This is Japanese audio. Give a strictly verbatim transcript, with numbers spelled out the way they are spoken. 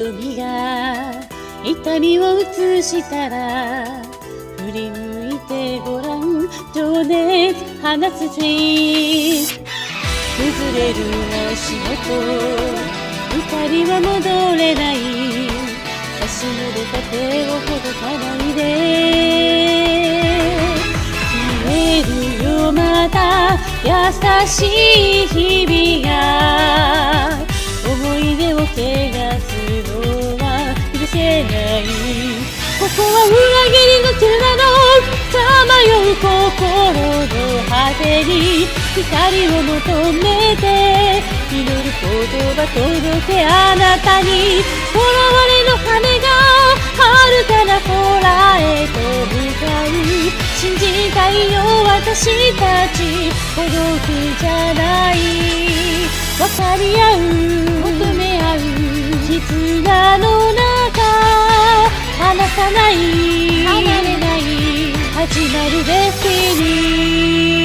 瞳が痛みを映したら振り向いてごらん、情熱放つぜ。崩れる足元、二人は戻れない。差し伸べた手をほどかないで。消えるよまた優しい日々が、思い出を汚すのは許せない。ここは裏切りの寺のさまよう心の果てに光を求めて祈る言葉届け、あなたに囚われの羽が遥かな空へと向かう。信じたいよ私たち、孤独じゃない。分かり合う、求め合う絆の中、離さない、離れない、始まるデスティニー。